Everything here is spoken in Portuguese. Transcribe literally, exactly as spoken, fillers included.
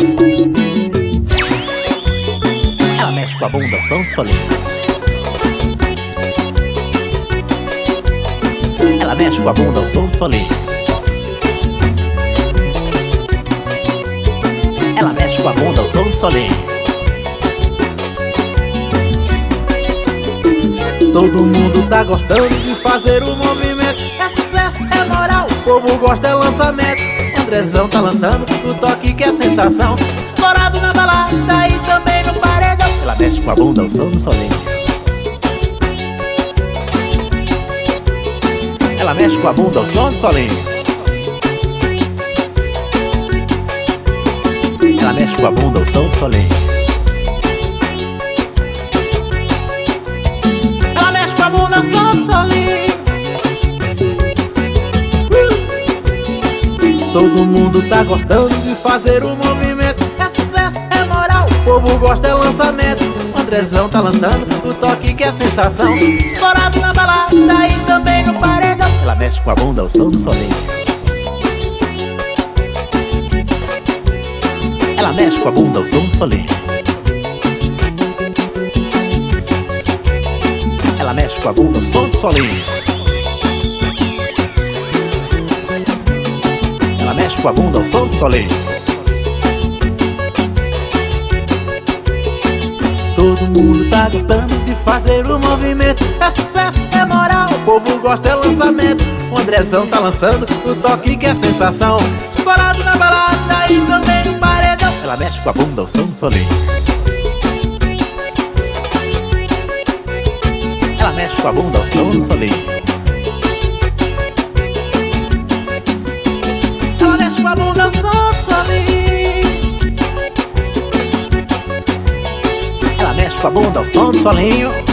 Ela mexe com a bunda ao som do solinho. Ela mexe com a bunda ao som do solinho. Ela mexe com a bunda ao som do solinho. Todo mundo tá gostando de fazer o movimento. É sucesso, é moral, o povo gosta, é lançamento. Andrezão tá lançando o toque que é sensação. Estourado na balada e também no paredão. Ela mexe com a bunda ao som do solinho. Ela mexe com a bunda ao som do solinho. Ela mexe com a bunda ao som do solinho. Ela mexe com a bunda ao som do solinho. Todo mundo tá gostando de fazer o movimento. É sucesso, é moral, o povo gosta, é lançamento. O Andrezão tá lançando o toque que é sensação. Estourado na balada e também no paredão. Ela mexe com a bunda ao som do solinho. Ela mexe com a bunda ao som do solinho. Ela mexe com a bunda ao som do solinho. Ela mexe com a bunda ao som do solinho. Todo mundo tá gostando de fazer o movimento. É sucesso, é moral, o povo gosta, é lançamento. O Andrezão tá lançando o toque que é sensação. Estourado na balada e também no paredão. Ela mexe com a bunda ao som do solinho. Ela mexe com a bunda ao som do solinho. Ela mexe com a bunda ao som do solinho. Ela mexe com a bunda ao som do solinho.